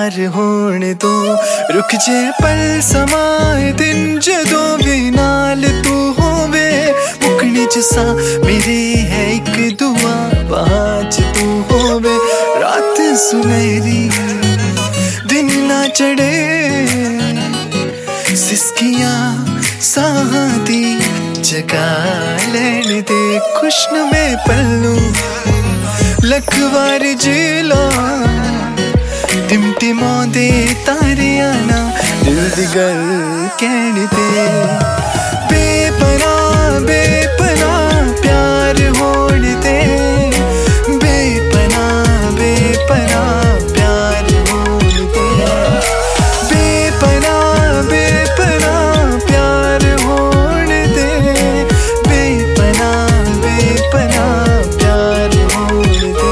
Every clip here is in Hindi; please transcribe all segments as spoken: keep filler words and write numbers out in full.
प्यार होने दो, रुक जे पल समाए दिन जदों भी नाल तू होवे। मुकनी च सा मेरे है एक दुआ, बाज तू होवे। रात सुनहरी दिन ना चढ़े, सिसकियां साहां दी जगा लैण दे। खुशन में पल्लू लख वार जिला, टिमटिमांदे तारियां ना दिल दी गल कहण दे। बेपनाह बेपनाह प्यार होण दे, बेपनाह बेपनाह प्यार होण दे। बेपनाह बेपनाह प्यार होण दे, बेपनाह बेपनाह प्यार होण दे।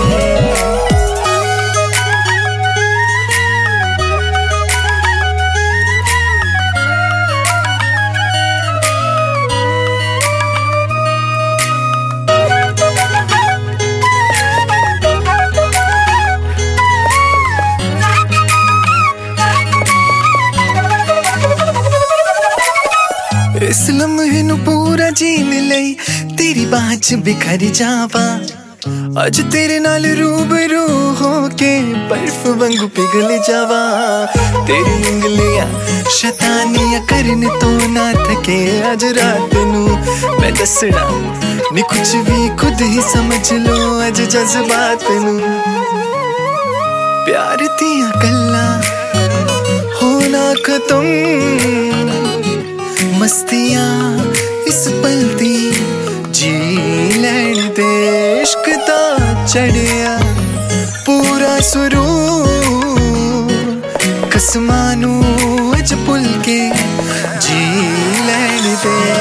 इस लम्हे नू पूरा जीने लई तेरी बाह च बिखर जावा। अज तेरे नाल रूबरू होके बर्फ वांगू पिघल जावा। तेरी उंगलियां शैतानियां करन तो ना थके। अज रात नू मैं दसना नी कुछ भी खुद ही समझ लो। अज जज्बात नू प्यार दियां गल्लां होना खत्म, मस्तियां इस पल दी जी लैण दे। इश्क दा चढ़िया पूरा सुरूर, कसमां नू अज भुल के जी लैण दे।